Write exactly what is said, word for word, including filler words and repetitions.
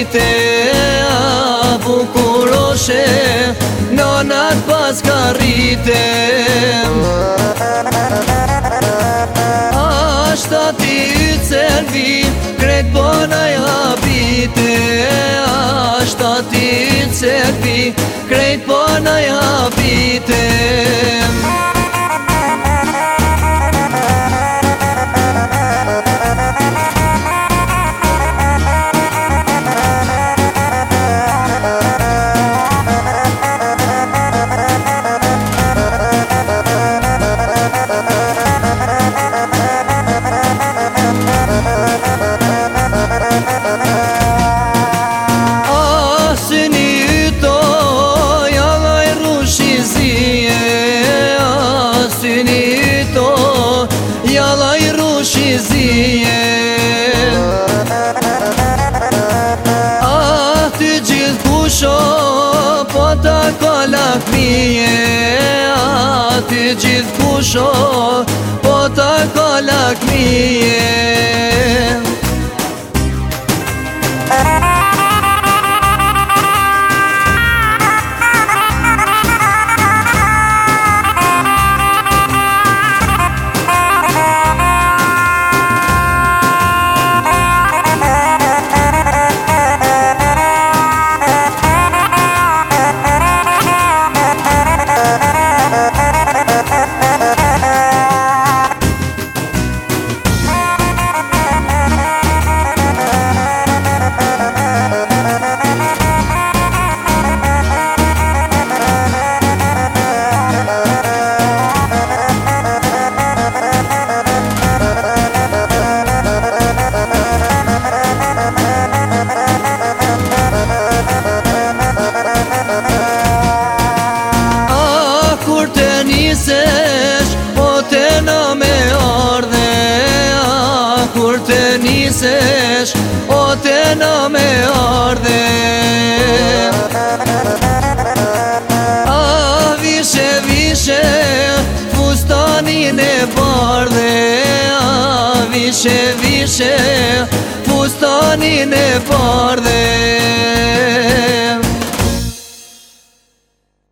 vite, a bukuroshe, nonat pas ka rrite. Ashtati ytsen vi, krejt bona habite. Ashtati ytsen vi, krejt bona habite. Jalaj rushizije, a ty gjithë kusho, po ta kolak mije. A ty gjithë kusho, po ta kolak mije. Po te na me ardhe, a kur te nisesh, o te na me ardhe. A vishe vishe, fustanin e bardhe. A vishe vishe, fustanin e bardhe.